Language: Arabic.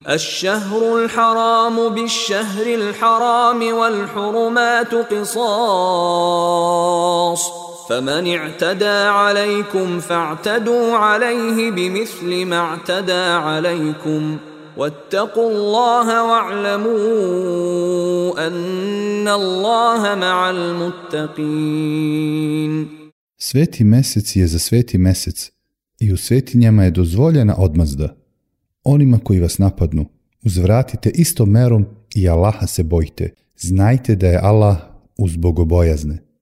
الشهر الحرام بالشهر الحرام والحرمات قصاص فمن اعتدى عليكم فاعتدوا عليه بمثل ما اعتدى عليكم واتقوا الله واعلموا أن الله مع المتقين. Sveti mesec je za sveti mesec i u svetinjama je dozvoljena odmazda. Onima koji vas napadnu, uzvratite istom merom i Allaha se bojte. Znajte da je Allah uz bogobojazne.